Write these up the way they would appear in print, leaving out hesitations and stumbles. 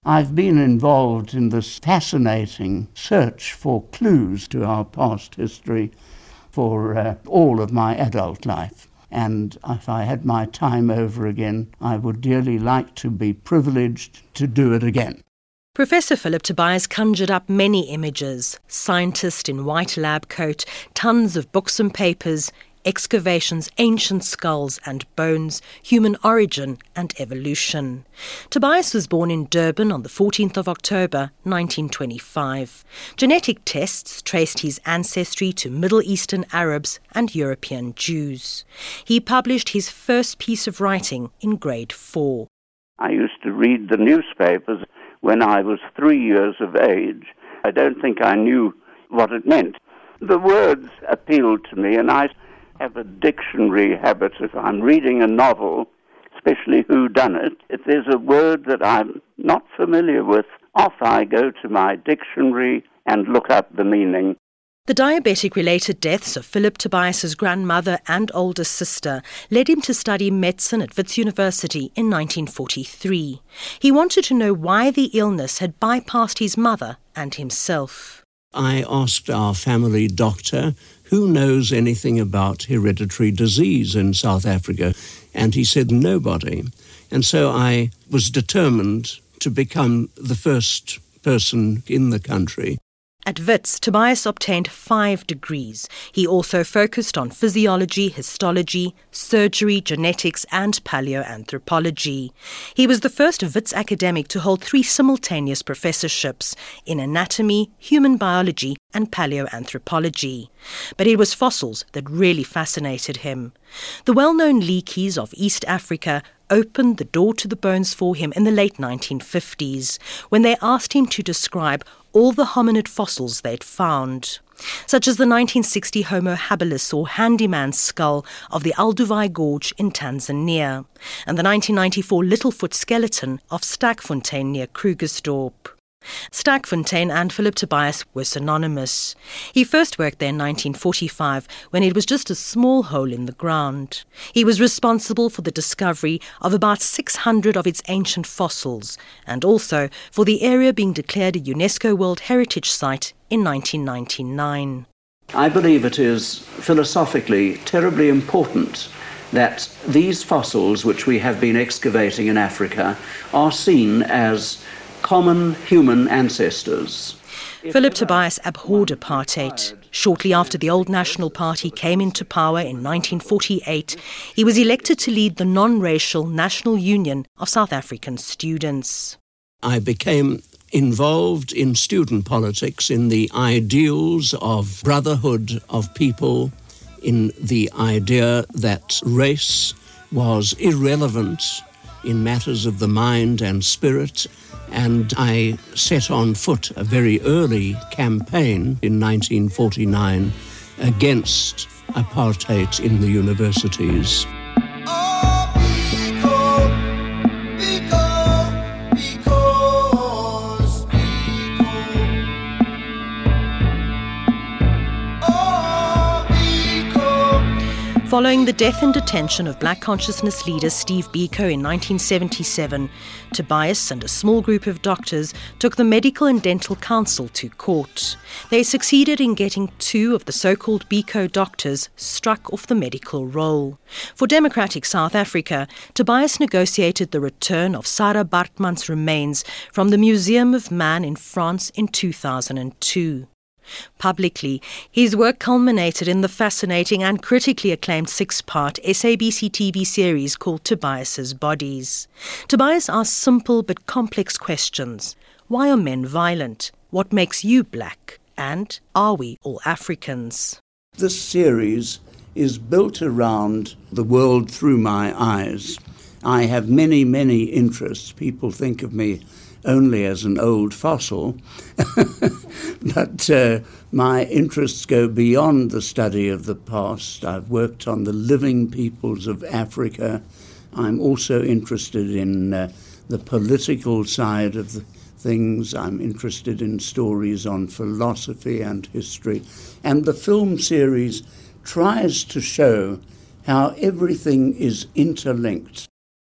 I've been involved in this fascinating search for clues to our past history for all of my adult life. And if I had my time over again, I would dearly like to be privileged to do it again. Professor Philip Tobias conjured up many images: scientist in white lab coat, tons of books and papers, excavations, ancient skulls and bones, human origin and evolution. Tobias was born in Durban on the 14th of October 1925. Genetic tests traced his ancestry to Middle Eastern Arabs and European Jews. He published his first piece of writing in grade 4. I used to read the newspapers when I was 3 years of age. I don't think I knew what it meant. The words appealed to me, and I have a dictionary habit. If I'm reading a novel, especially whodunit, if there's a word that I'm not familiar with, off I go to my dictionary and look up the meaning. The diabetic-related deaths of Philip Tobias's grandmother and older sister led him to study medicine at Wits University in 1943. He wanted to know why the illness had bypassed his mother and himself. I asked our family doctor, who knows anything about hereditary disease in South Africa? And he said, nobody. And so I was determined to become the first person in the country. At Wits, Tobias obtained 5 degrees. He also focused on physiology, histology, surgery, genetics and paleoanthropology. He was the first Wits academic to hold 3 simultaneous professorships in anatomy, human biology and paleoanthropology. But it was fossils that really fascinated him. The well-known Leakeys of East Africa opened the door to the bones for him in the late 1950s, when they asked him to describe all the hominid fossils they'd found, such as the 1960 Homo habilis or handyman skull of the Olduvai Gorge in Tanzania, and the 1994 Littlefoot skeleton of Sterkfontein near Krugersdorp. Sterkfontein and Philip Tobias were synonymous. He first worked there in 1945 when it was just a small hole in the ground. He was responsible for the discovery of about 600 of its ancient fossils and also for the area being declared a UNESCO World Heritage Site in 1999. I believe it is philosophically terribly important that these fossils which we have been excavating in Africa are seen as common human ancestors. Philip Tobias abhorred apartheid. Shortly after the Old National Party came into power in 1948, he was elected to lead the non-racial National Union of South African Students. I became involved in student politics, in the ideals of brotherhood of people, in the idea that race was irrelevant in matters of the mind and spirit. And I set on foot a very early campaign in 1949 against apartheid in the universities. Following the death and detention of black consciousness leader Steve Biko in 1977, Tobias and a small group of doctors took the Medical and Dental Council to court. They succeeded in getting 2 of the so-called Biko doctors struck off the medical roll. For democratic South Africa, Tobias negotiated the return of Sarah Baartman's remains from the Museum of Man in France in 2002. Publicly, his work culminated in the fascinating and critically acclaimed 6-part SABC TV series called Tobias's Bodies. Tobias asks simple but complex questions. Why are men violent? What makes you black? And are we all Africans? This series is built around the world through my eyes. I have many, many interests. People think of me only as an old fossil, but my interests go beyond the study of the past. I've worked on the living peoples of Africa. I'm also interested in the political side of the things. I'm interested in stories on philosophy and history. And the film series tries to show how everything is interlinked.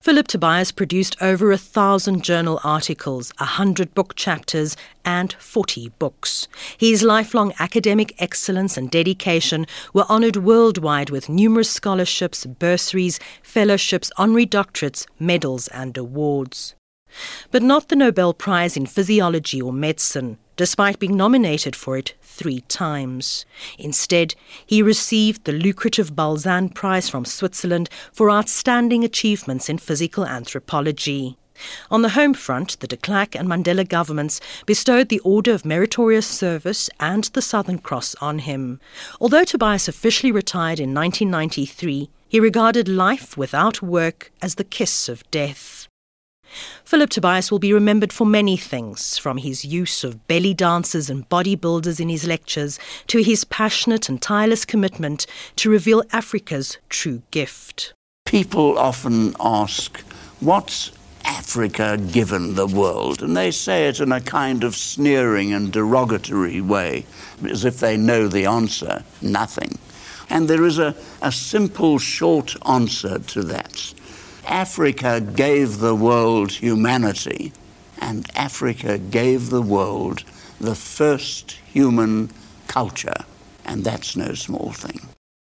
Philip Tobias produced over 1,000 journal articles, 100 book chapters, and 40 books. His lifelong academic excellence and dedication were honoured worldwide with numerous scholarships, bursaries, fellowships, honorary doctorates, medals, and awards. But not the Nobel Prize in Physiology or Medicine, despite being nominated for it 3 times. Instead, he received the lucrative Balzan Prize from Switzerland for outstanding achievements in physical anthropology. On the home front, the de Klerk and Mandela governments bestowed the Order of Meritorious Service and the Southern Cross on him. Although Tobias officially retired in 1993, he regarded life without work as the kiss of death. Philip Tobias will be remembered for many things, from his use of belly dancers and bodybuilders in his lectures to his passionate and tireless commitment to reveal Africa's true gift. People often ask, what's Africa given the world? And they say it in a kind of sneering and derogatory way, as if they know the answer: nothing. And there is a simple, short answer to that. Africa gave the world humanity, and Africa gave the world the first human culture, and that's no small thing.